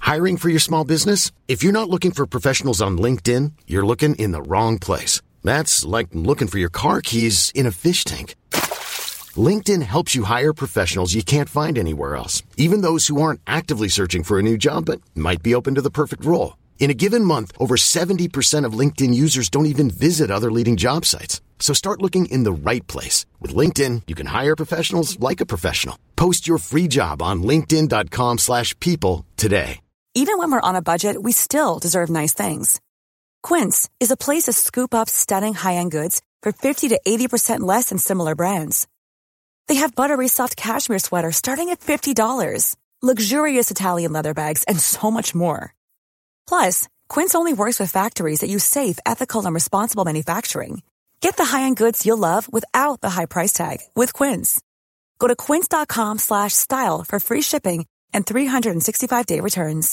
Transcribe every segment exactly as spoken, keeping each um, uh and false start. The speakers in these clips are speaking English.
Hiring for your small business? If you're not looking for professionals on LinkedIn, you're looking in the wrong place. That's like looking for your car keys in a fish tank. LinkedIn helps you hire professionals you can't find anywhere else, even those who aren't actively searching for a new job but might be open to the perfect role. In a given month, over seventy percent of LinkedIn users don't even visit other leading job sites. So start looking in the right place. With LinkedIn, you can hire professionals like a professional. Post your free job on linkedin.com slash people today. Even when we're on a budget, we still deserve nice things. Quince is a place to scoop up stunning high-end goods for fifty to eighty percent less than similar brands. They have buttery soft cashmere sweaters starting at fifty dollars, luxurious Italian leather bags, and so much more. Plus, Quince only works with factories that use safe, ethical, and responsible manufacturing. Get the high-end goods you'll love without the high price tag with Quince. Go to quince.com slash style for free shipping and three sixty-five day returns.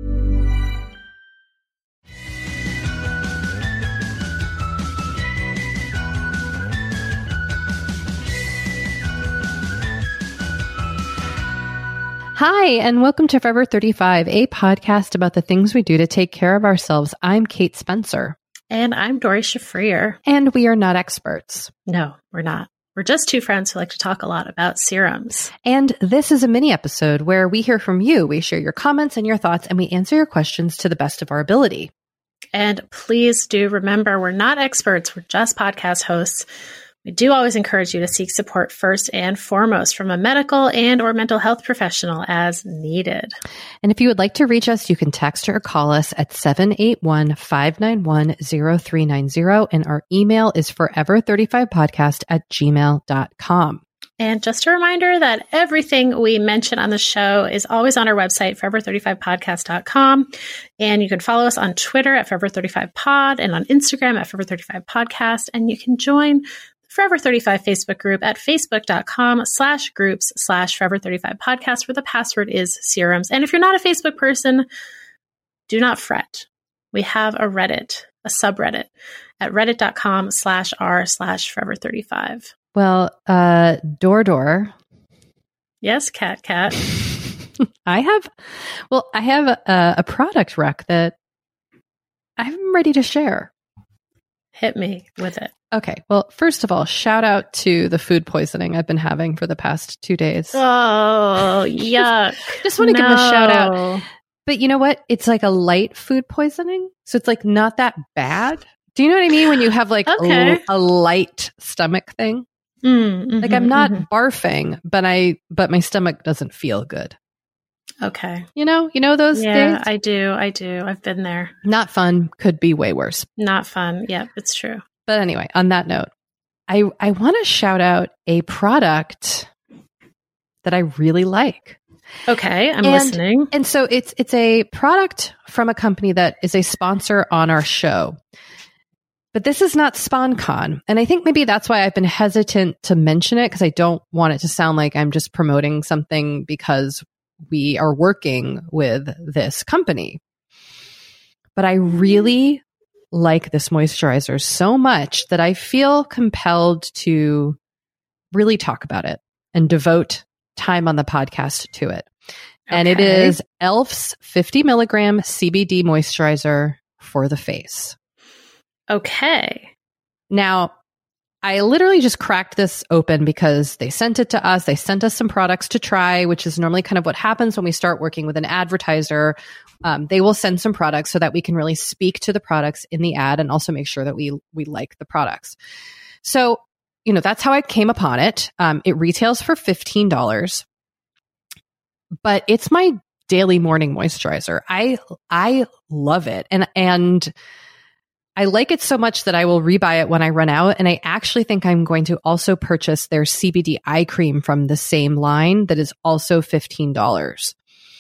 Hi, and welcome to Forever thirty-five, a podcast about the things we do to take care of ourselves. I'm Kate Spencer. And I'm Dory Shafrir. And we are not experts. No, we're not. We're just two friends who like to talk a lot about serums. And this is a mini episode where we hear from you. We share your comments and your thoughts, and we answer your questions to the best of our ability. And please do remember, we're not experts. We're just podcast hosts. We do always encourage you to seek support first and foremost from a medical and or mental health professional as needed. And if you would like to reach us, you can text or call us at seven eight one, five nine one, zero three nine zero. And our email is forever thirty-five podcast at gmail dot com. And just a reminder that everything we mention on the show is always on our website, forever thirty-five podcast dot com. And you can follow us on Twitter at forever thirty-five pod and on Instagram at forever thirty-five podcast. And you can join Forever thirty-five Facebook group at facebook.com slash groups slash Forever thirty-five podcast, where the password is serums. And if you're not a Facebook person, do not fret. We have a Reddit, a subreddit at reddit.com slash r slash Forever 35. Well, uh, Door Door. Yes, Cat Cat. I have, well, I have a, a product rec that I'm ready to share. Hit me with it. Okay. Well, first of all, shout out to the food poisoning I've been having for the past two days. Oh, yuck. Just want to no. give them a shout out. But you know what? It's like a light food poisoning. So it's like not that bad. Do you know what I mean? When you have like okay. a, a light stomach thing. Mm, mm-hmm, like I'm not mm-hmm. barfing, but I, but my stomach doesn't feel good. Okay. You know, you know those yeah, days? I do. I do. I've been there. Not fun. Could be way worse. Not fun. Yeah, it's true. But anyway, on that note, I, I want to shout out a product that I really like. Okay, I'm and, listening. And so it's it's a product from a company that is a sponsor on our show. But this is not SponCon. And I think maybe that's why I've been hesitant to mention it, because I don't want it to sound like I'm just promoting something because we are working with this company. But I really like this moisturizer so much that I feel compelled to really talk about it and devote time on the podcast to it. Okay. And it is e L F's fifty milligram C B D moisturizer for the face. Okay. Now, I literally just cracked this open because they sent it to us. They sent us some products to try, which is normally kind of what happens when we start working with an advertiser. Um, they will send some products so that we can really speak to the products in the ad and also make sure that we we like the products. So, you know, that's how I came upon it. Um, it retails for fifteen dollars, but it's my daily morning moisturizer. I I love it, and and. I like it so much that I will rebuy it when I run out. And I actually think I'm going to also purchase their C B D eye cream from the same line that is also fifteen dollars.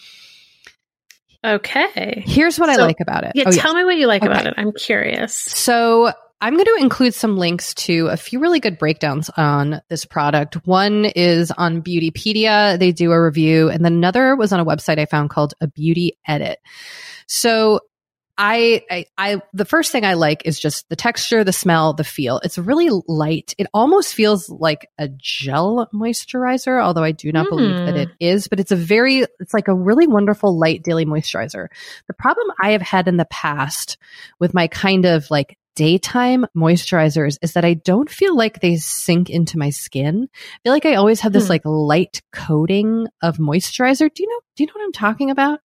Okay. Here's what so, I like about it. Yeah, oh, tell yes. me what you like okay. about it. I'm curious. So I'm going to include some links to a few really good breakdowns on this product. One is on Beautypedia. They do a review. And then another was on a website I found called A Beauty Edit. So I, I, I, the first thing I like is just the texture, the smell, the feel. It's really light. It almost feels like a gel moisturizer, although I do not mm. believe that it is, but it's a very, it's like a really wonderful light daily moisturizer. The problem I have had in the past with my kind of like daytime moisturizers is that I don't feel like they sink into my skin. I feel like I always have this mm. like light coating of moisturizer. Do you know, do you know what I'm talking about?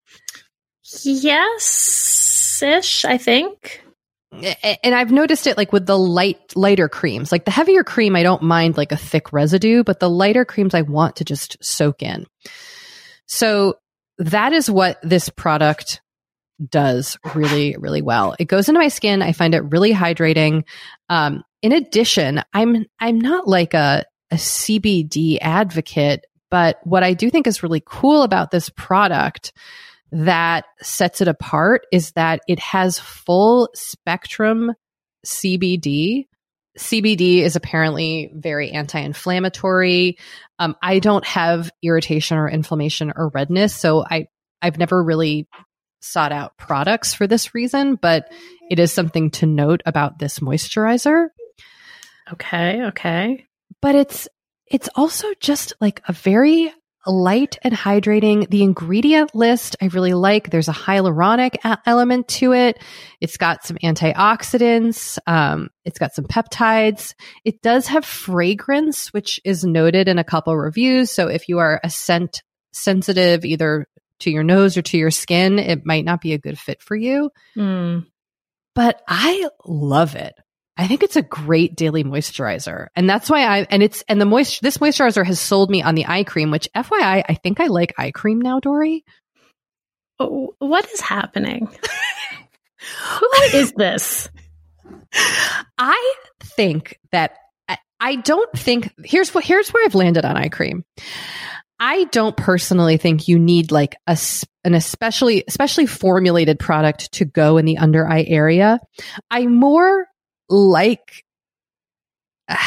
Yes-ish, I think. And I've noticed it like with the light, lighter creams. Like the heavier cream, I don't mind like a thick residue, but the lighter creams I want to just soak in. So that is what this product does really, really well. It goes into my skin. I find it really hydrating. Um, in addition, I'm I'm not like a, a C B D advocate, but what I do think is really cool about this product that sets it apart is that it has full spectrum C B D. C B D is apparently very anti-inflammatory. Um, I don't have irritation or inflammation or redness, so I, I've never really sought out products for this reason, but it is something to note about this moisturizer. Okay, okay. But it's it's also just like a very light and hydrating. The ingredient list I really like. There's a hyaluronic a- element to it. It's got some antioxidants. Um, it's got some peptides. It does have fragrance, which is noted in a couple reviews. So if you are a scent sensitive, either to your nose or to your skin, it might not be a good fit for you. Mm. But I love it. I think it's a great daily moisturizer. And that's why I, and it's, and the moist, this moisturizer has sold me on the eye cream, which F Y I, I think I like eye cream now, Dory. Oh, what is happening? Who is this? I think that, I, I don't think, here's what, here's where I've landed on eye cream. I don't personally think you need like a, an especially, especially formulated product to go in the under eye area. I more like, uh,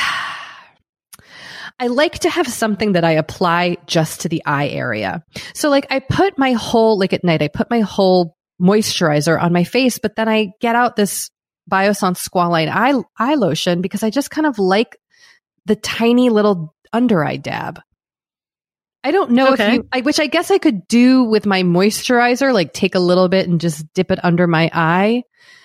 I like to have something that I apply just to the eye area. So like I put my whole, like at night, I put my whole moisturizer on my face, but then I get out this Biossance Squalane eye, eye lotion because I just kind of like the tiny little under eye dab. I don't know okay. if you, I, which I guess I could do with my moisturizer, like take a little bit and just dip it under my eye.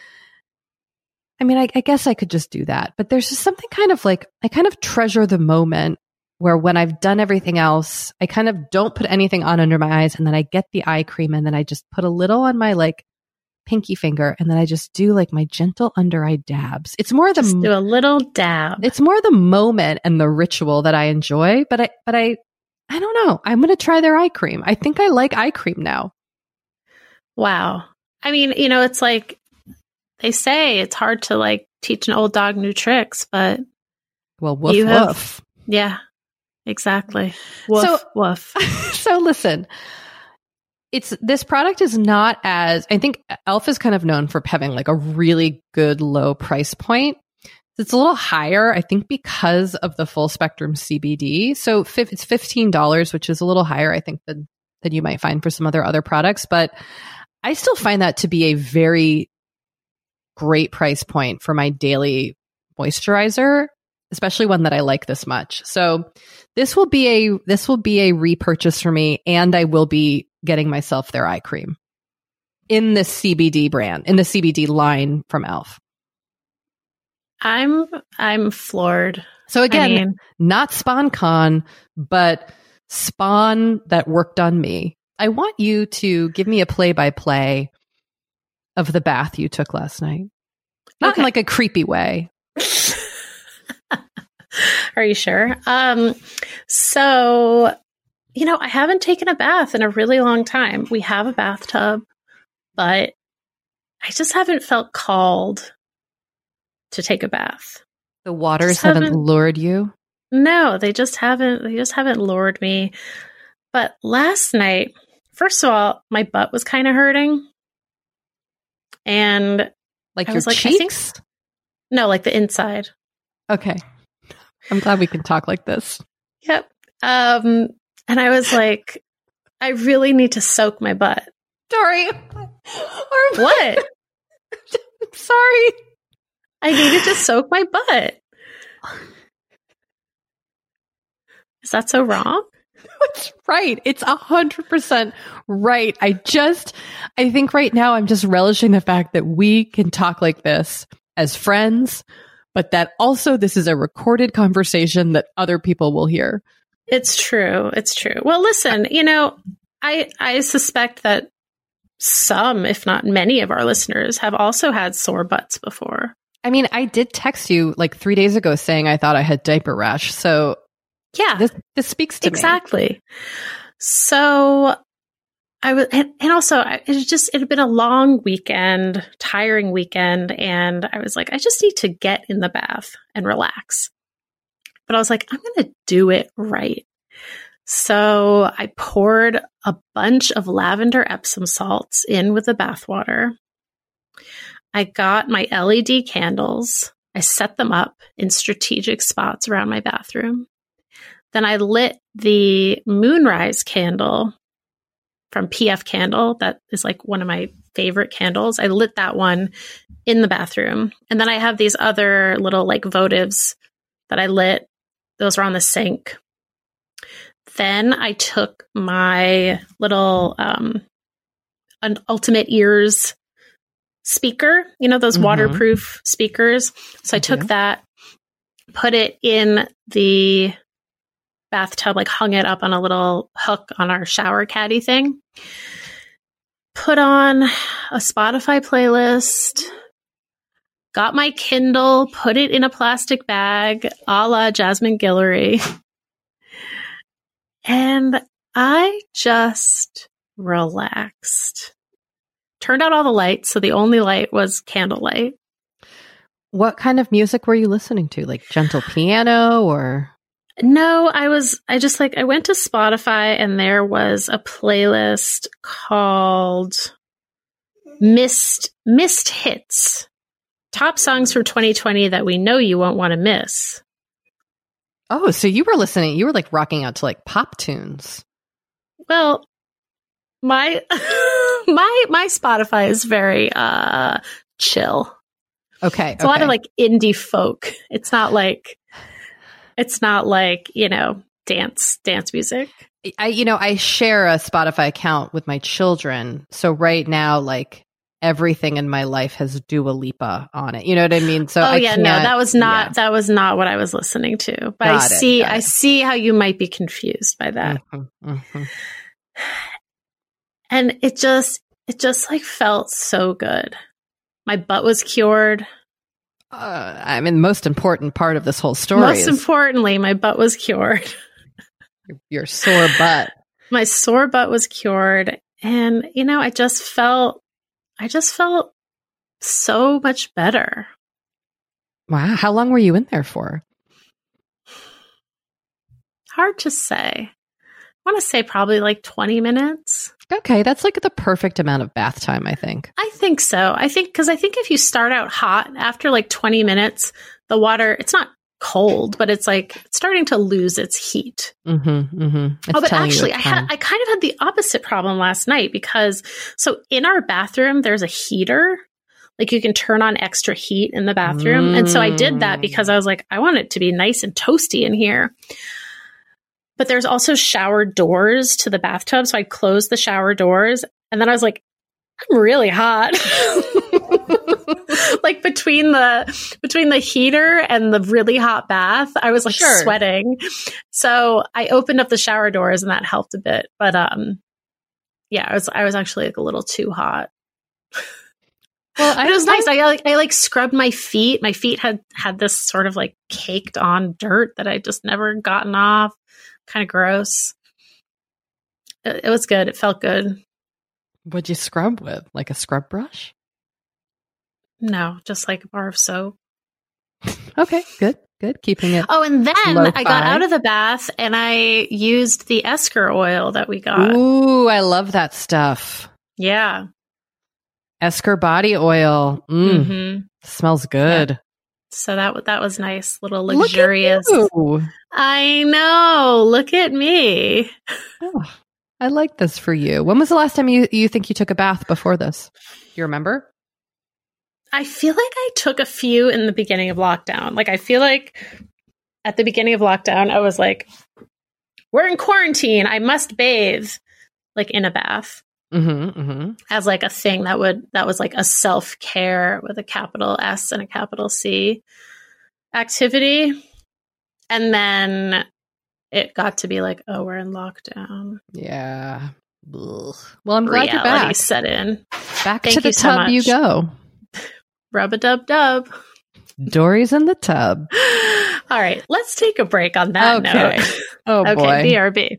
I mean, I, I guess I could just do that, but there's just something kind of like, I kind of treasure the moment where when I've done everything else, I kind of don't put anything on under my eyes and then I get the eye cream and then I just put a little on my like pinky finger and then I just do like my gentle under eye dabs. It's more the, just do a little dab. It's more the moment and the ritual that I enjoy, but I, but I, I don't know. I'm going to try their eye cream. I think I like eye cream now. Wow. I mean, you know, it's like, they say it's hard to like teach an old dog new tricks, but well, woof you have, woof. Yeah, exactly. Woof so, woof. So listen, it's this product is not as I think e l f is kind of known for having like a really good low price point. It's a little higher, I think, because of the full spectrum C B D. So it's fifteen dollars, which is a little higher, I think, than than you might find for some other other products. But I still find that to be a very great price point for my daily moisturizer, especially one that I like this much. So this will be a this will be a repurchase for me, and I will be getting myself their eye cream in the C B D brand, in the C B D line from e l f. I'm I'm floored. So again, I mean, not SpawnCon, but Spawn that worked on me. I want you to give me a play-by-play of the bath you took last night. Not okay. in like a creepy way. Are you sure? Um, so, you know, I haven't taken a bath in a really long time. We have a bathtub, but I just haven't felt called to take a bath. The waters haven't, haven't lured you? No, they just haven't. They just haven't lured me. But last night, first of all, my butt was kind of hurting. And like I your was like, cheeks? I think, no, like the inside. Okay. I'm glad we can talk like this. Yep. Um, and I was like, I really need to soak my butt. Dory. What? Sorry. I needed to soak my butt. Is that so wrong? That's right. It's a hundred percent right. I just, I think right now I'm just relishing the fact that we can talk like this as friends, but that also this is a recorded conversation that other people will hear. It's true. It's true. Well, listen, you know, I, I suspect that some, if not many of our listeners have also had sore butts before. I mean, I did text you like three days ago saying I thought I had diaper rash. So yeah, this, this speaks to exactly. me. Exactly. So I was, and, and also it was just, it had been a long weekend, tiring weekend. And I was like, I just need to get in the bath and relax. But I was like, I'm going to do it right. So I poured a bunch of lavender Epsom salts in with the bath water. I got my L E D candles. I set them up in strategic spots around my bathroom. Then I lit the Moonrise candle from P F Candle. That is like one of my favorite candles. I lit that one in the bathroom. And then I have these other little like votives that I lit. Those were on the sink. Then I took my little um, an Ultimate Ears speaker, you know, those mm-hmm. waterproof speakers. So I took yeah. that, put it in the bathtub, like hung it up on a little hook on our shower caddy thing, put on a Spotify playlist, got my Kindle, put it in a plastic bag, a la Jasmine Guillory. And I just relaxed. Turned out all the lights, so the only light was candlelight. What kind of music were you listening to? Like gentle piano or? No, I was, I just like, I went to Spotify and there was a playlist called Missed, Missed Hits. Top songs from twenty twenty that we know you won't want to miss. Oh, so you were listening, you were like rocking out to like pop tunes. Well, my my my Spotify is very uh chill. Okay. It's okay. a lot of like indie folk. It's not like it's not like, you know, dance dance music. I you know, I share a Spotify account with my children. So right now, like everything in my life has Dua Lipa on it. You know what I mean? So oh I yeah, no, that was not yeah. that was not what I was listening to. But got I it, see I it. see how you might be confused by that. Mm-hmm, mm-hmm. And it just it just like felt so good. My butt was cured. Uh, I mean, the most important part of this whole story Most is importantly, my butt was cured. your sore butt. My sore butt was cured. And, you know, I just felt, I just felt so much better. Wow. How long were you in there for? Hard to say. I want to say probably like twenty minutes. Okay. That's like the perfect amount of bath time, I think. I think so. I think, because I think if you start out hot, after like twenty minutes, the water, it's not cold, but it's like it's starting to lose its heat. Mm-hmm, mm-hmm. Oh, but actually, I had I kind of had the opposite problem last night because so in our bathroom, there's a heater. Like you can turn on extra heat in the bathroom. Mm. And so I did that because I was like, I want it to be nice and toasty in here. But there's also shower doors to the bathtub. So I closed the shower doors and then I was like, I'm really hot. Like between the between the heater and the really hot bath, I was like sure. sweating. So I opened up the shower doors and that helped a bit. But um yeah, I was I was actually like a little too hot. Well, I, it was I, nice. I like I like scrubbed my feet. My feet had had this sort of like caked on dirt that I just never gotten off. Kind of gross. It, it was good. It felt good. What'd you scrub with? Like a scrub brush? No, just like a bar of soap. Okay, good, good. Keeping it. Oh, and then low-fi. I got out of the bath and I used the Esker oil that we got. Ooh, I love that stuff. Yeah. Esker body oil. Mm. Mm-hmm. Smells good. Yeah. So that that was nice, little luxurious. Look at you. I know. Look at me. Oh, I like this for you. When was the last time you, you think you took a bath before this? You remember? I feel like I took a few in the beginning of lockdown. Like, I feel like at the beginning of lockdown, I was like, we're in quarantine. I must bathe, like in a bath. Mm-hmm, mm-hmm. As like a thing that would, that was like a self-care with a capital S and a capital C activity. And then it got to be like, oh, we're in lockdown. Yeah. Ugh. Well, I'm glad Reality you're back. set in. Back Thank to the you so tub much. you go. Rub-a-dub-dub. Dory's in the tub. All right, let's take a break on that Okay. note. Oh, Okay, boy. B R B.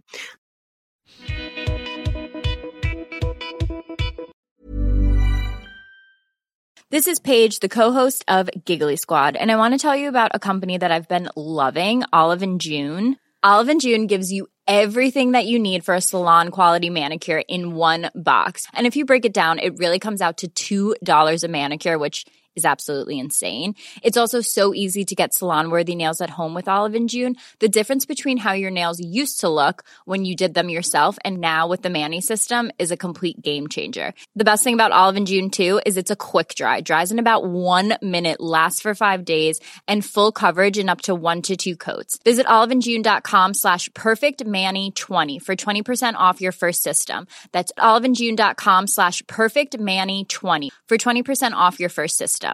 This is Paige, the co-host of Giggly Squad, and I want to tell you about a company that I've been loving, Olive and June. Olive and June gives you everything that you need for a salon-quality manicure in one box. And if you break it down, it really comes out to two dollars a manicure, which is absolutely insane. It's also so easy to get salon-worthy nails at home with Olive and June. The difference between how your nails used to look when you did them yourself and now with the Mani system is a complete game changer. The best thing about Olive and June, too, is it's a quick dry. Dries in about one minute, lasts for five days, and full coverage in up to one to two coats. Visit oliveandjune.com slash perfectmani20 for twenty percent off your first system. That's oliveandjune.com slash perfectmani20 for twenty percent off your first system.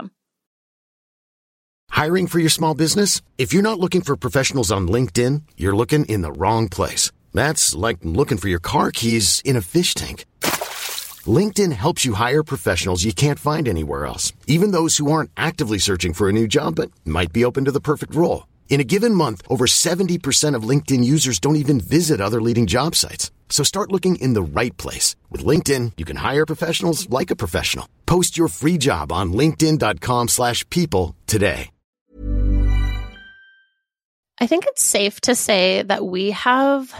Hiring for your small business? If you're not looking for professionals on LinkedIn, you're looking in the wrong place. That's like looking for your car keys in a fish tank. LinkedIn helps you hire professionals you can't find anywhere else, even those who aren't actively searching for a new job but might be open to the perfect role. In a given month, over seventy percent of LinkedIn users don't even visit other leading job sites. So start looking in the right place. With LinkedIn, you can hire professionals like a professional. Post your free job on linkedin.com slash people today. I think it's safe to say that we have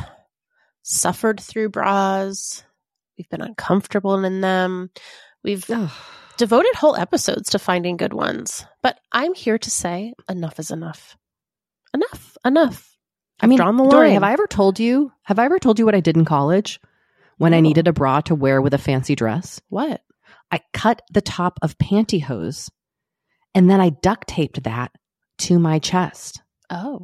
suffered through bras. We've been uncomfortable in them. We've Ugh. devoted whole episodes to finding good ones. But I'm here to say enough is enough. Enough, enough. I mean, drawn the Dory, line. have I ever told you? Have I ever told you what I did in college when No. I needed a bra to wear with a fancy dress? What? I cut the top of pantyhose and then I duct taped that to my chest Oh,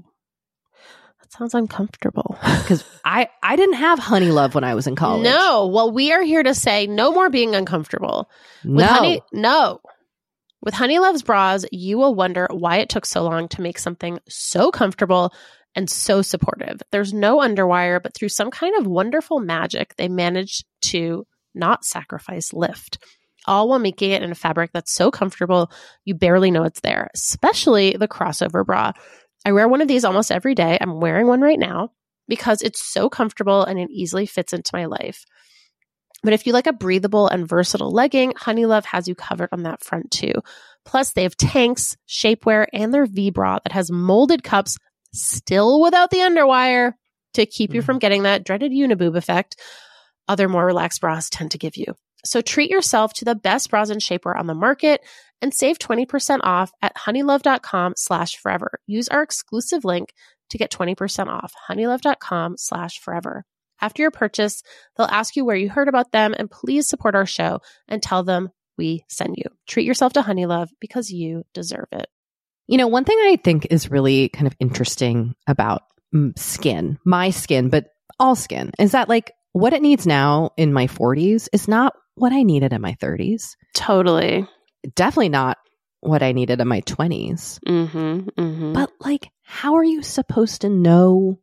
that sounds uncomfortable. because I I didn't have Honey Love when I was in college. No. Well, we are here to say no more being uncomfortable. With no. Honey, no. With Honey Love's bras, you will wonder why it took so long to make something so comfortable and so supportive. There's no underwire, but through some kind of wonderful magic, they managed to not sacrifice lift, all while making it in a fabric that's so comfortable you barely know it's there, especially the crossover bra. I wear one of these almost every day. I'm wearing one right now because it's so comfortable and it easily fits into my life. But if you like a breathable and versatile legging, Honey Love has you covered on that front too. Plus, they have tanks, shapewear, and their V-bra that has molded cups, still without the underwire, to keep you from getting that dreaded uniboob effect other more relaxed bras tend to give you. So treat yourself to the best bras and shapewear on the market and save twenty percent off at honeylove.com slash forever. Use our exclusive link to get twenty percent off, honeylove.com slash forever. After your purchase, they'll ask you where you heard about them, and please support our show and tell them we send you. Treat yourself to Honey Love because you deserve it. You know, one thing I think is really kind of interesting about mm, skin, my skin, but all skin, is that like what it needs now in my forties is not what I needed in my thirties. Totally. Definitely not what I needed in my twenties. Mm-hmm, mm-hmm. But like, how are you supposed to know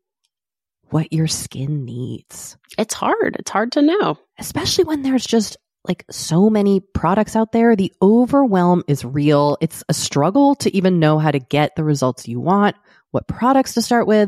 what your skin needs? It's hard. It's hard to know. Especially when there's just like so many products out there. The overwhelm is real. It's a struggle to even know how to get the results you want, what products to start with.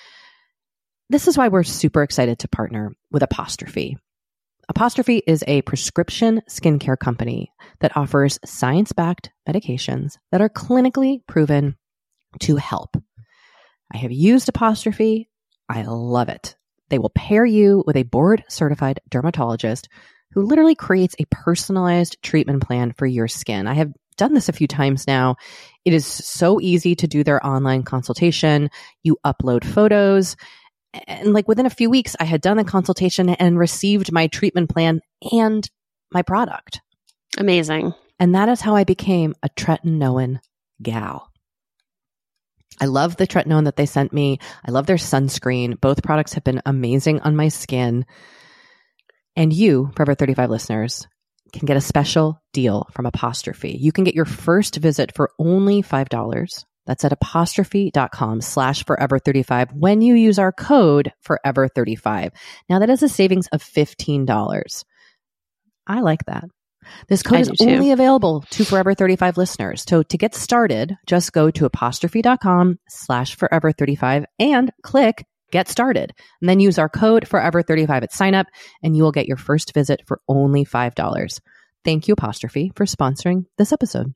This is why we're super excited to partner with Apostrophe. Apostrophe is a prescription skincare company that offers science-backed medications that are clinically proven to help. I have used Apostrophe. I love it. They will pair you with a board-certified dermatologist who literally creates a personalized treatment plan for your skin. I have done this a few times now. It is so easy to do their online consultation. You upload photos. And like within a few weeks, I had done the consultation and received my treatment plan and my product. Amazing. And that is how I became a tretinoin gal. I love the tretinoin that they sent me. I love their sunscreen. Both products have been amazing on my skin. And you, Forever thirty-five listeners, can get a special deal from Apostrophe. You can get your first visit for only five dollars. That's at apostrophe.com slash forever 35 when you use our code forever thirty-five. Now that is a savings of fifteen dollars. I like that. This code I is do too. only available to Forever thirty-five listeners. So to get started, just go to apostrophe.com slash forever 35 and click get started. And then use our code forever thirty-five at sign up and you will get your first visit for only five dollars. Thank you, Apostrophe, for sponsoring this episode.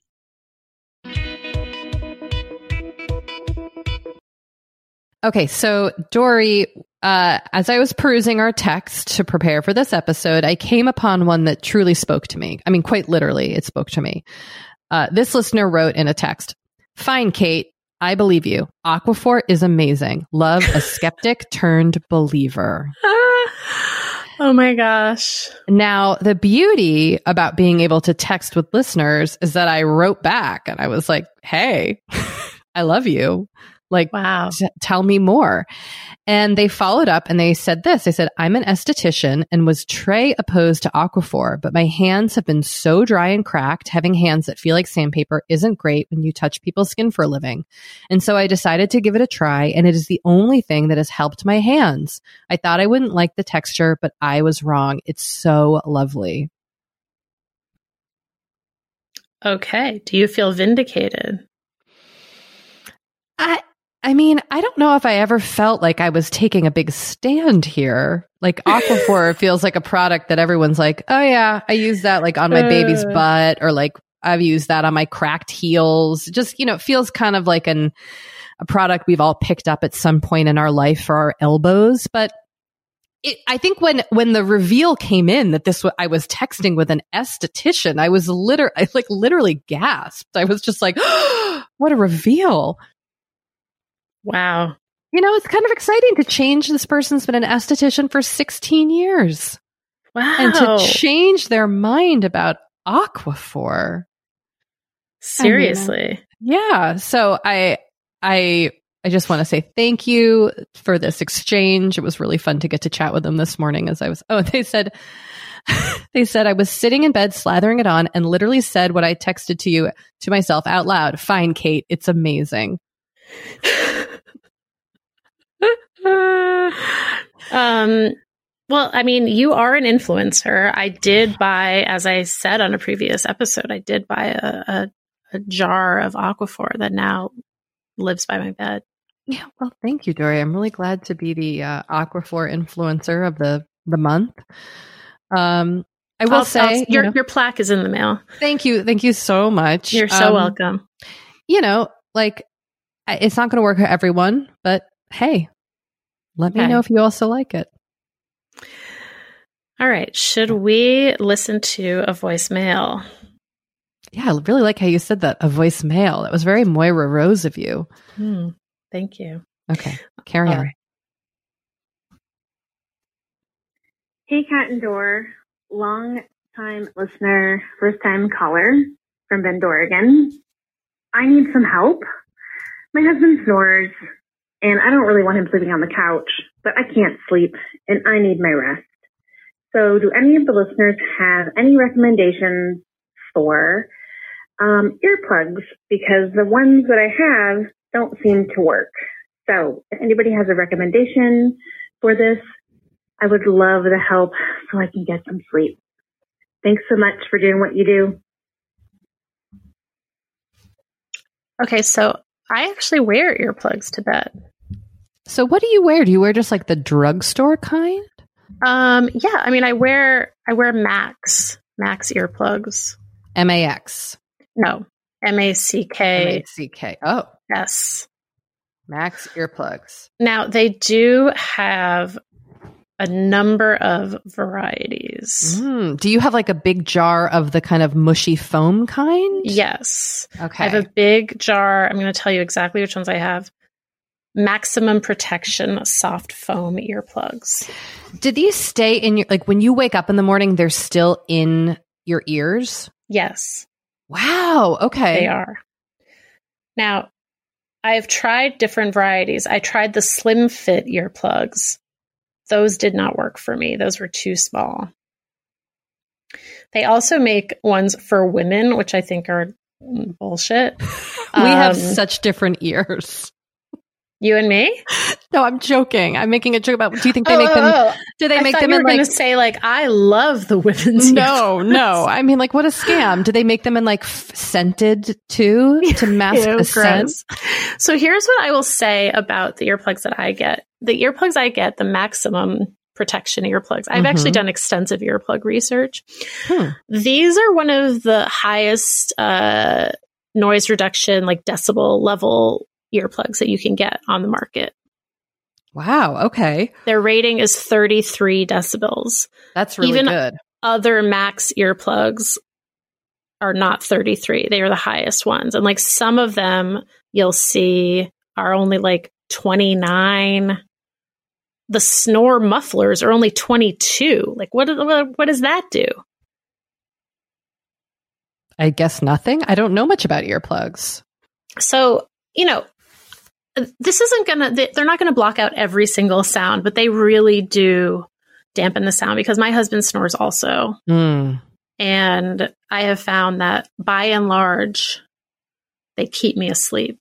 Okay, so Doree, uh, as I was perusing our text to prepare for this episode, I came upon one that truly spoke to me. I mean, quite literally, it spoke to me. Uh, this listener wrote in a text, "Fine, Kate, I believe you. Aquaphor is amazing. Love a skeptic turned believer." Oh my gosh. Now, the beauty about being able to text with listeners is that I wrote back and I was like, "Hey, I love you. Like, Wow. t- tell me more." And they followed up and they said this. They said, "I'm an esthetician and was Trey opposed to Aquaphor, but my hands have been so dry and cracked. Having hands that feel like sandpaper isn't great when you touch people's skin for a living. And so I decided to give it a try, and it is the only thing that has helped my hands. I thought I wouldn't like the texture, but I was wrong. It's so lovely." Okay. Do you feel vindicated? I I mean, I don't know if I ever felt like I was taking a big stand here. Like Aquaphor feels like a product that everyone's like, "Oh yeah, I use that like on my uh, baby's butt," or like I've used that on my cracked heels. Just, you know, it feels kind of like an a product we've all picked up at some point in our life for our elbows. But it, I think when when the reveal came in that this I was texting with an esthetician, I was literally I like literally gasped. I was just like, "Oh, what a reveal." Wow. You know, it's kind of exciting to change. This person's been an esthetician for sixteen years. Wow. And to change their mind about Aquaphor. Seriously. I mean, yeah. So I, I, I just want to say thank you for this exchange. It was really fun to get to chat with them this morning as I was, oh, they said, they said I was sitting in bed slathering it on and literally said what I texted to you to myself out loud. "Fine, Kate. It's amazing." um, well, I mean, you are an influencer. I did buy, as I said on a previous episode, I did buy a, a, a jar of Aquaphor that now lives by my bed. Yeah, well, thank you, Doree. I'm really glad to be the uh, Aquaphor influencer of the, the month. Um, I will I'll, say, I'll, you your know, your plaque is in the mail. Thank you, thank you so much. You're so um, welcome. You know, like I, it's not going to work for everyone, but hey, let me Okay. know if you also like it. All right. Should we listen to a voicemail? Yeah, I really like how you said that, a voicemail. That was very Moira Rose of you. Hmm. Thank you. Okay, carry All on. right. Hey, Kat and Dor, long time listener, first time caller from Bend, Oregon. I need some help. My husband snores, and I don't really want him sleeping on the couch, but I can't sleep, and I need my rest. So do any of the listeners have any recommendations for um, earplugs? Because the ones that I have don't seem to work. So if anybody has a recommendation for this, I would love the help so I can get some sleep. Thanks so much for doing what you do. Okay, so I actually wear earplugs to bed. So what do you wear? Do you wear just like the drugstore kind? Um, yeah, I mean, I wear I wear Max Max earplugs. M A X. No, M A C M K A C K. Oh, S. Max earplugs. Now they do have a number of varieties. Mm. Do you have like a big jar of the kind of mushy foam kind? Yes. Okay. I have a big jar. I'm going to tell you exactly which ones I have. Maximum protection soft foam earplugs. Do these stay in your, like when you wake up in the morning, they're still in your ears? Yes. Wow. Okay. They are. Now, I've tried different varieties. I tried the slim fit earplugs. Those did not work for me. Those were too small. They also make ones for women, which I think are bullshit. We um, have such different ears. You and me? No, I'm joking. I'm making a joke about. Do you think they oh, make them? Oh, oh. Do they I make thought them you in were like? Going to say like I love the women's. No, earplugs. no. I mean, like, what a scam! Do they make them in like f- scented too to mask Ew, the scent? So here's what I will say about the earplugs that I get. The earplugs I get, the maximum protection earplugs. I've Mhm. actually done extensive earplug research. Hmm. These are one of the highest uh, noise reduction, like decibel level earplugs that you can get on the market. Wow. Okay, Their rating is thirty-three decibels. that's really Even- good. Other max earplugs are not thirty-three. They are the highest ones. And like some of them you'll see are only like twenty-nine. The snore mufflers are only twenty-two. Like what, what, what does that do? I guess nothing. I don't know much about earplugs. So, you know, this isn't going to, they're not going to block out every single sound, but they really do dampen the sound because my husband snores also. Mm. And I have found that by and large, they keep me asleep.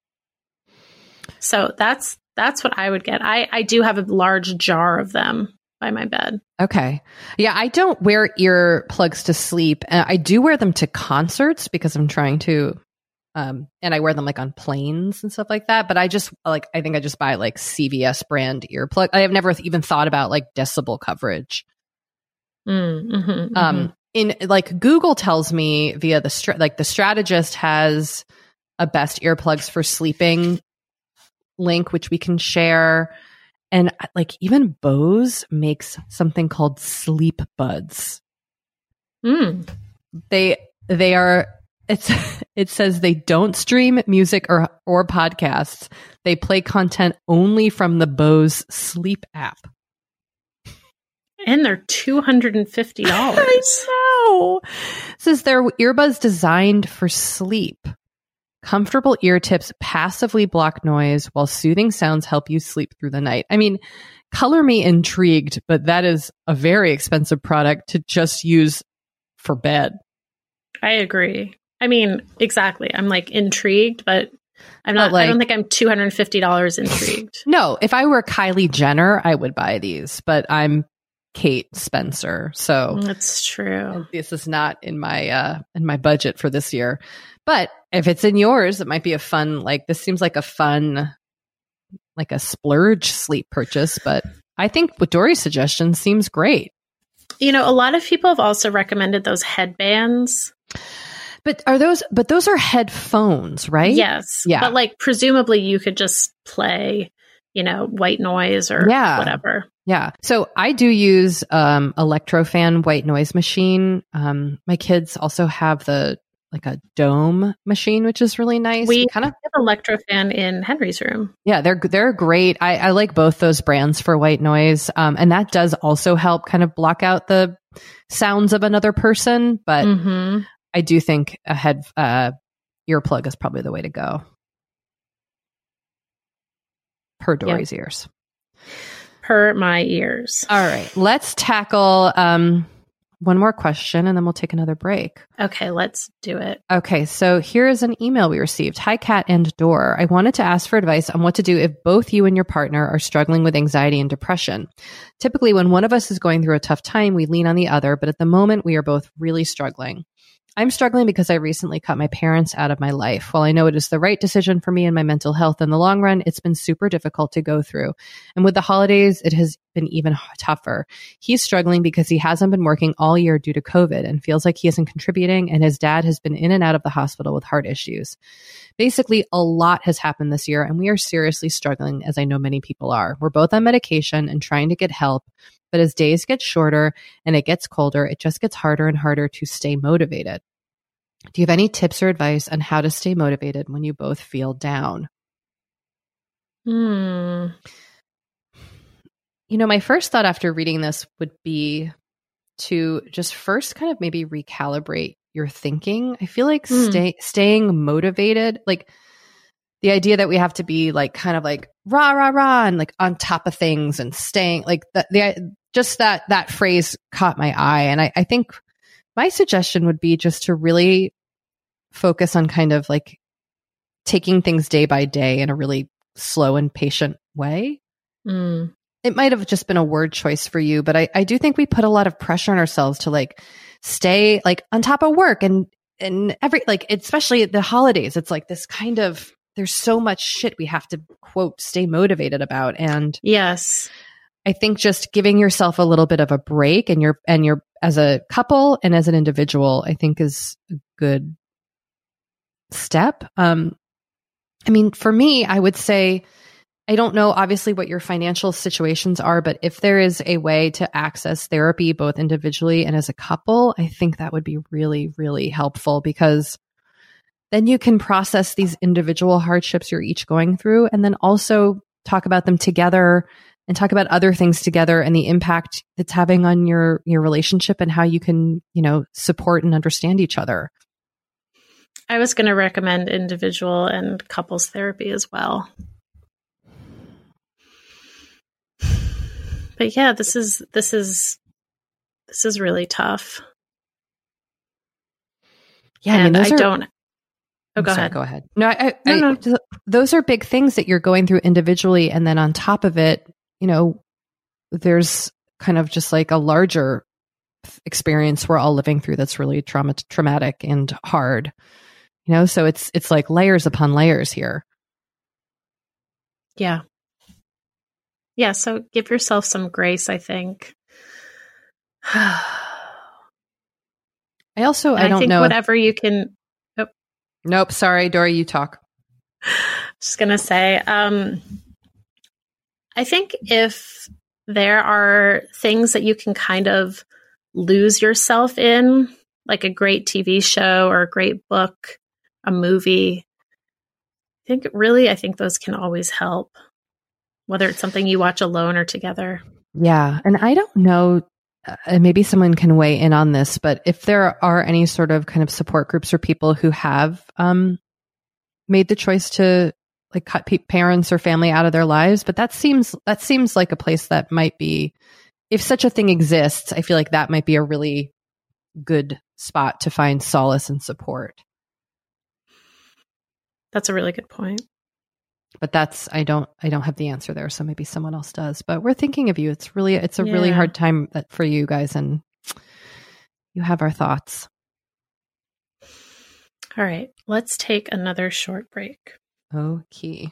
So that's, that's what I would get. I, I do have a large jar of them by my bed. Okay. Yeah, I don't wear earplugs to sleep. Uh, I do wear them to concerts because I'm trying to, um, and I wear them like on planes and stuff like that. But I just like, I think I just buy like C V S brand earplug. I have never even thought about like decibel coverage. Mm, mm-hmm, mm-hmm. Um, in like Google tells me via the, str- like the Strategist has a best earplugs for sleeping link, which we can share. And like even Bose makes something called Sleep Buds. Mm. They they are it's it says they don't stream music or or podcasts. They play content only from the Bose Sleep app. And they're two hundred fifty dollars. I know. It says they're earbuds designed for sleep. Comfortable ear tips passively block noise while soothing sounds help you sleep through the night. I mean, color me intrigued, but that is a very expensive product to just use for bed. I agree. I mean, exactly. I'm like intrigued, but I'm not, But, like- I don't think I'm two hundred fifty dollars intrigued. No, if I were Kylie Jenner, I would buy these, but I'm Kate Spencer. So That's true. this is not in my uh in my budget for this year. But if it's in yours, it might be a fun, like this seems like a fun, like a splurge sleep purchase. But I think what Dory's suggestion seems great. You know, a lot of people have also recommended those headbands. But are those, but those are headphones, right? Yes. Yeah. But like presumably you could just play, you know, white noise or Yeah. whatever. Yeah. So I do use um Electrofan white noise machine. Um my kids also have the like a dome machine, which is really nice. We kind of have Electrofan in Henry's room. Yeah, they're they're great. I, I like both those brands for white noise. Um and that does also help kind of block out the sounds of another person, but Mm-hmm. I do think a head uh earplug is probably the way to go. Per Dory's ears. Per my ears. All right, let's tackle um, one more question and then we'll take another break. Okay, let's do it. Okay, so here is an email we received. Hi, Kat and Dor. I wanted to ask for advice on what to do if both you and your partner are struggling with anxiety and depression. Typically, when one of us is going through a tough time, we lean on the other, but at the moment, we are both really struggling. I'm struggling because I recently cut my parents out of my life. While I know it is the right decision for me and my mental health in the long run, it's been super difficult to go through. And with the holidays, it has been even tougher. He's struggling because he hasn't been working all year due to COVID and feels like he isn't contributing, and his dad has been in and out of the hospital with heart issues. Basically, a lot has happened this year, and we are seriously struggling, as I know many people are. We're both on medication and trying to get help, but as days get shorter and it gets colder, it just gets harder and harder to stay motivated. Do you have any tips or advice on how to stay motivated when you both feel down? Hmm. You know, my first thought after reading this would be to just first kind of maybe recalibrate your thinking. I feel like mm. stay, staying motivated, like the idea that we have to be like kind of like rah, rah, rah, and like on top of things and staying like the, the just that, that phrase caught my eye. And I, I think my suggestion would be just to really focus on kind of like taking things day by day in a really slow and patient way. Mm. It might have just been a word choice for you, but I, I do think we put a lot of pressure on ourselves to like stay like on top of work and, and every, like, especially at the holidays, it's like this kind of, there's so much shit we have to quote, stay motivated about. And yes, I think just giving yourself a little bit of a break and you're, and you're as a couple and as an individual, I think is a good step. Um, I mean, for me, I would say, I don't know obviously what your financial situations are, but if there is a way to access therapy both individually and as a couple, I think that would be really, really helpful because then you can process these individual hardships you're each going through and then also talk about them together and talk about other things together and the impact it's having on your, your relationship and how you can, you know, support and understand each other. I was going to recommend individual and couples therapy as well. But yeah, this is, this is, this is really tough. Yeah. And I, mean, I are, don't, oh, I'm go sorry, ahead. Go ahead. No, I, no, I, no. Those are big things that you're going through individually. And then on top of it, you know, there's kind of just like a larger experience we're all living through that's really trauma, traumatic and hard, you know, so it's, it's like layers upon layers here. Yeah. Yeah. So give yourself some grace, I think. I also, and I don't I think know. Whatever you can. Oh. Nope. Sorry, Dory, you talk. Just going to say, um, I think if there are things that you can kind of lose yourself in, like a great T V show or a great book, a movie, I think really, I think those can always help, whether it's something you watch alone or together. Yeah. And I don't know, uh, maybe someone can weigh in on this, but if there are any sort of kind of support groups or people who have um, made the choice to like cut pe- parents or family out of their lives, but that seems, that seems like a place that might be, if such a thing exists, I feel like that might be a really good spot to find solace and support. That's a really good point. But that's, I don't, I don't have the answer there. So maybe someone else does, but we're thinking of you. It's really, it's a yeah. really hard time that, for you guys, and you have our thoughts. All right, let's take another short break. Okay.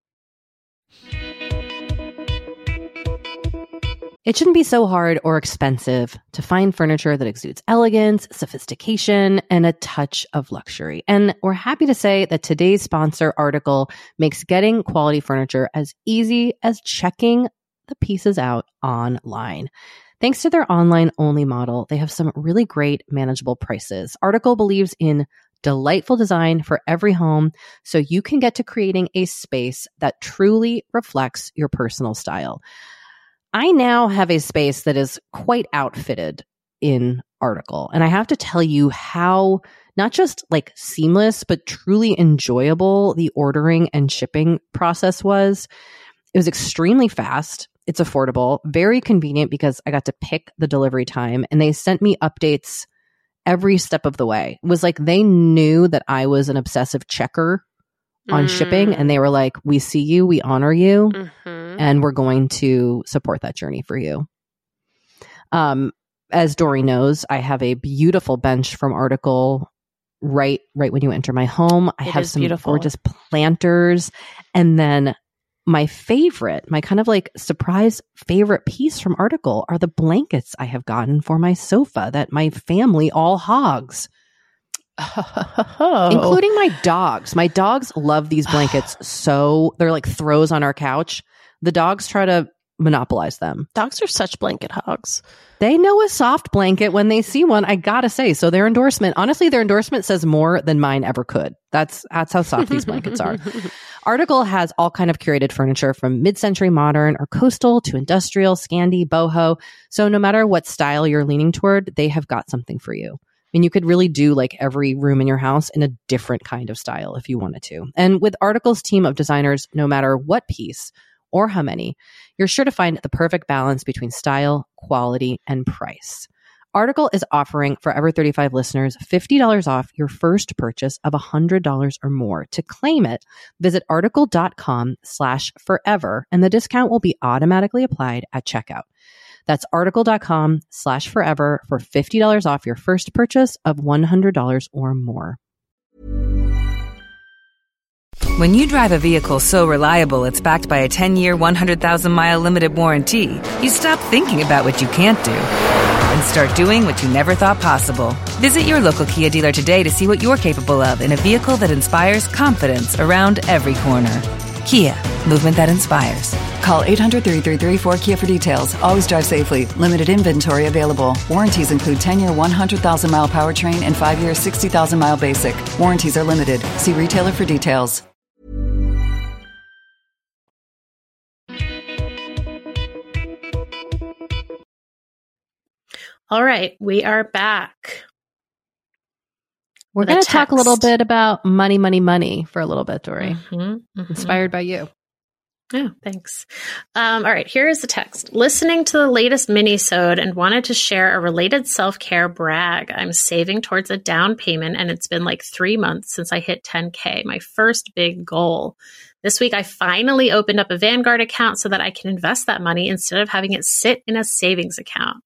It shouldn't be so hard or expensive to find furniture that exudes elegance, sophistication, and a touch of luxury. And we're happy to say that today's sponsor, Article, makes getting quality furniture as easy as checking the pieces out online. Thanks to their online-only model, they have some really great manageable prices. Article believes in delightful design for every home, so you can get to creating a space that truly reflects your personal style. I now have a space that is quite outfitted in Article, and I have to tell you how not just like seamless, but truly enjoyable the ordering and shipping process was. It was extremely fast. It's affordable, very convenient because I got to pick the delivery time, and they sent me updates every step of the way. It was like they knew that I was an obsessive checker on mm. shipping, and they were like, we see you, we honor you, mm-hmm. and we're going to support that journey for you. Um, as Dory knows, I have a beautiful bench from Article right right when you enter my home. I it have some beautiful. gorgeous planters, and then my favorite, my kind of like surprise favorite piece from Article are the blankets I have gotten for my sofa that my family all hogs. Oh. Including my dogs. My dogs love these blankets so they're like throws on our couch. The dogs try to monopolize them. Dogs are such blanket hogs. They know a soft blanket when they see one, I gotta say. So their endorsement, honestly, their endorsement says more than mine ever could. That's that's how soft these blankets are. Article has all kind of curated furniture from mid-century modern or coastal to industrial, Scandi, boho. So no matter what style you're leaning toward, they have got something for you. mean, you could really do like every room in your house in a different kind of style if you wanted to. And with Article's team of designers, no matter what piece or how many, you're sure to find the perfect balance between style, quality, and price. Article is offering Forever thirty-five listeners fifty dollars off your first purchase of one hundred dollars or more. To claim it, visit article.com slash forever, and the discount will be automatically applied at checkout. That's article.com slash forever for fifty dollars off your first purchase of one hundred dollars or more. When you drive a vehicle so reliable it's backed by a ten-year, one hundred thousand mile limited warranty, you stop thinking about what you can't do and start doing what you never thought possible. Visit your local Kia dealer today to see what you're capable of in a vehicle that inspires confidence around every corner. Kia, movement that inspires. Call eight hundred, three three three, four K I A for details. Always drive safely. Limited inventory available. Warranties include ten-year, one hundred thousand mile powertrain and five-year, sixty thousand mile basic. Warranties are limited. See retailer for details. All right, we are back. We're going to talk a little bit about money, money, money for a little bit, Dory. Mm-hmm, mm-hmm. Inspired by you. Oh, thanks. Um, all right, here is the text. Listening to the latest mini-sode and wanted to share a related self-care brag. I'm saving towards a down payment, and it's been like three months since I hit ten K, my first big goal. This week, I finally opened up a Vanguard account so that I can invest that money instead of having it sit in a savings account.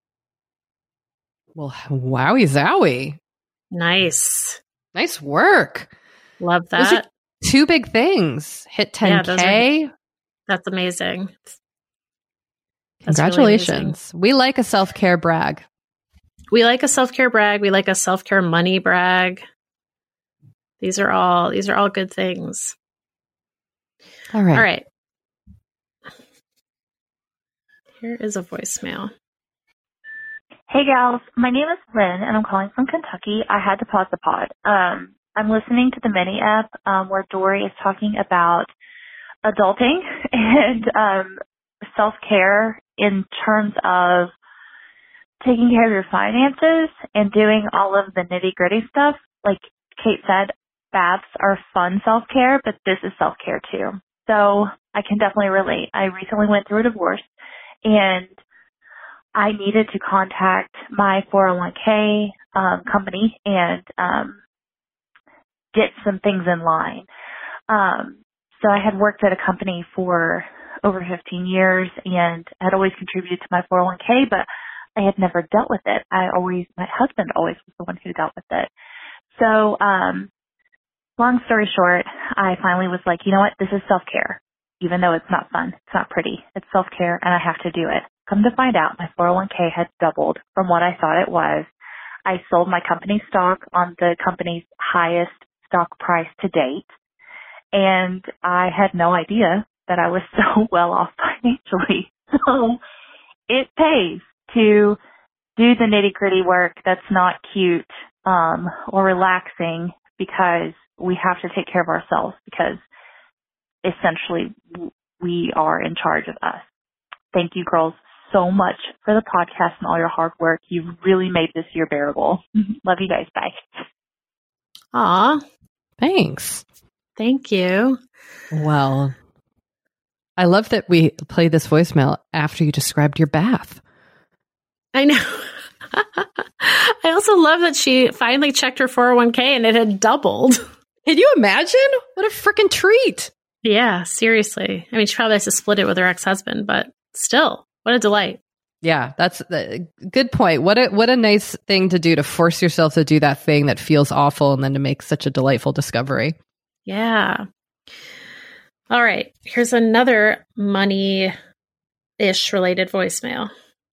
Well, wowie zowie. Nice. Nice work. Love that. Those are two big things. Hit ten K. Yeah, are, that's amazing. That's Congratulations. Really amazing. We like a self-care brag. We like a self-care brag. We like a self-care money brag. These are all these are all good things. All right. All right. Here is a voicemail. Hey gals, my name is Lynn and I'm calling from Kentucky. I had to pause the pod. Um, I'm listening to the mini app um, where Dory is talking about adulting and um, self-care in terms of taking care of your finances and doing all of the nitty-gritty stuff. Like Kate said, baths are fun self-care, but this is self-care too. So I can definitely relate. I recently went through a divorce and I needed to contact my four oh one k um, company and um, get some things in line. Um, so I had worked at a company for over fifteen years and had always contributed to my four oh one k, but I had never dealt with it. I always, my husband always was the one who dealt with it. So, um, long story short, I finally was like, you know what, this is self-care. Even though it's not fun, it's not pretty, it's self-care and I have to do it. Come to find out, my four oh one k had doubled from what I thought it was. I sold my company stock on the company's highest stock price to date, and I had no idea that I was so well off financially. So it pays to do the nitty-gritty work that's not cute um, or relaxing because we have to take care of ourselves because essentially we are in charge of us. Thank you, girls, so much for the podcast and all your hard work. You've really made this year bearable. Love you guys. Bye. Aw. Thanks. Thank you. Well, I love that we played this voicemail after you described your bath. I know. I also love that she finally checked her four oh one k and it had doubled. Can you imagine? What a freaking treat. Yeah, seriously. I mean, she probably has to split it with her ex-husband, but still, what a delight. Yeah, that's a good point. What a what a nice thing to do, to force yourself to do that thing that feels awful and then to make such a delightful discovery. Yeah. All right. Here's another money-ish related voicemail.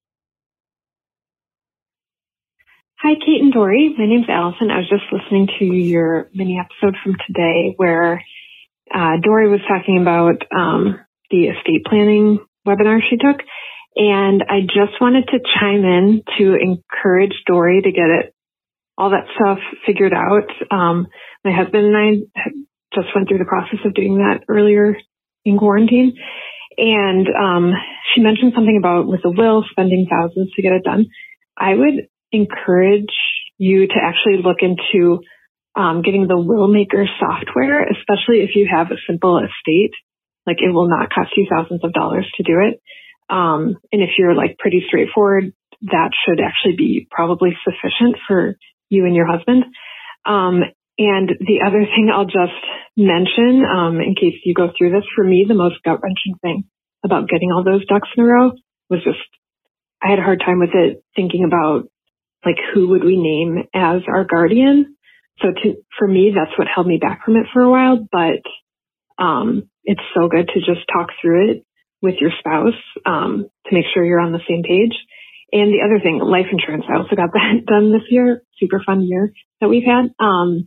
Hi, Kate and Dory. My name's Allison. I was just listening to your mini episode from today where uh, Dory was talking about um, the estate planning webinar she took. And I just wanted to chime in to encourage Dory to get it, all that stuff figured out. Um, my husband and I just went through the process of doing that earlier in quarantine. And um, she mentioned something about with the will spending thousands to get it done. I would encourage you to actually look into um, getting the Willmaker software, especially if you have a simple estate. Like, it will not cost you thousands of dollars to do it. Um, and if you're like pretty straightforward, that should actually be probably sufficient for you and your husband. Um, and the other thing I'll just mention, um, in case you go through this, for me, the most gut wrenching thing about getting all those ducks in a row was just, I had a hard time with it thinking about like, who would we name as our guardian? So to, for me, that's what held me back from it for a while, but, um, it's so good to just talk through it with your spouse, um, to make sure you're on the same page. And the other thing, life insurance, I also got that done this year. Super fun year that we've had. Um,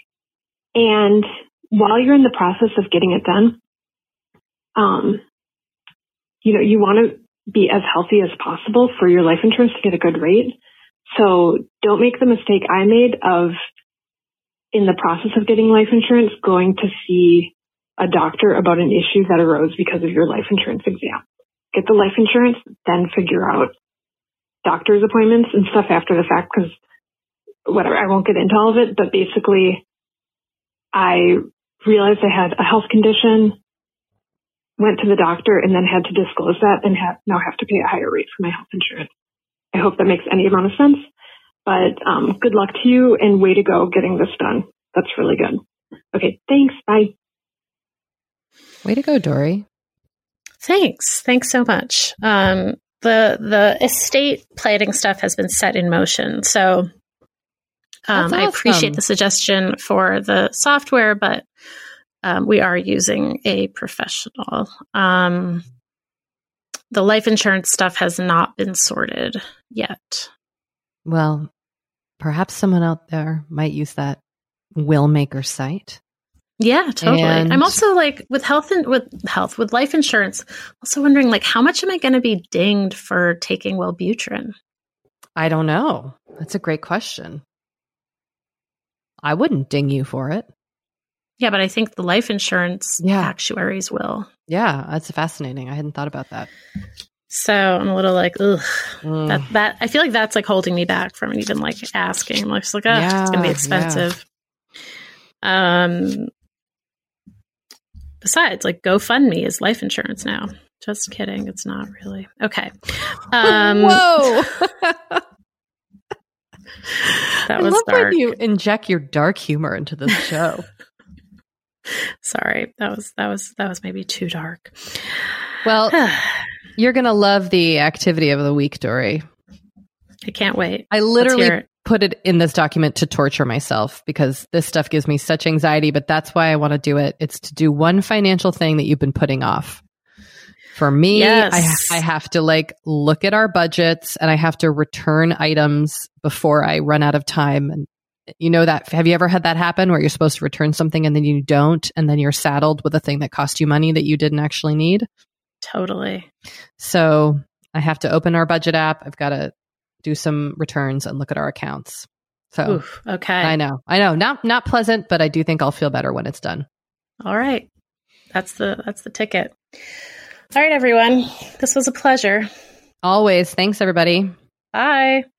and while you're in the process of getting it done, um, you know, you want to be as healthy as possible for your life insurance to get a good rate. So don't make the mistake I made of, in the process of getting life insurance, going to see a doctor about an issue that arose because of your life insurance exam. Get the life insurance, then figure out doctor's appointments and stuff after the fact, because whatever, I won't get into all of it, but basically I realized I had a health condition, went to the doctor, and then had to disclose that and have, now have to pay a higher rate for my health insurance. I hope that makes any amount of sense, but um, good luck to you and way to go getting this done. That's really good. Okay, thanks. Bye. Way to go, Dory. Thanks. Thanks so much. Um, the the estate planning stuff has been set in motion. So um, awesome. I appreciate the suggestion for the software, but um, we are using a professional. Um, the life insurance stuff has not been sorted yet. Well, perhaps someone out there might use that Willmaker site. Yeah, totally. And I'm also like with health and with health, with life insurance, also wondering like, how much am I going to be dinged for taking Wellbutrin? I don't know. That's a great question. I wouldn't ding you for it. Yeah, but I think the life insurance yeah. actuaries will. Yeah, that's fascinating. I hadn't thought about that. So I'm a little like, ugh. Mm. That that I feel like that's like holding me back from even like asking. I'm just like, oh, yeah, it's gonna be expensive. Yeah. Um. Besides, like GoFundMe is life insurance now. Just kidding. It's not really. Okay. Um, Whoa. That I was love dark. when you inject your dark humor into this show. Sorry. That was, that was, that was maybe too dark. Well, you're going to love the activity of the week, Dory. I can't wait. I literally it. put it in this document to torture myself because this stuff gives me such anxiety, but that's why I want to do it. It's to do one financial thing that you've been putting off. For me, yes. I, I have to like look at our budgets and I have to return items before I run out of time. And you know that, have you ever had that happen where you're supposed to return something and then you don't, and then you're saddled with a thing that cost you money that you didn't actually need? Totally. So I have to open our budget app. I've got to do some returns and look at our accounts. So Oof, okay. I know, I know, not, not pleasant, but I do think I'll feel better when it's done. All right. That's the, that's the ticket. All right, everyone. This was a pleasure. Always. Thanks, everybody. Bye.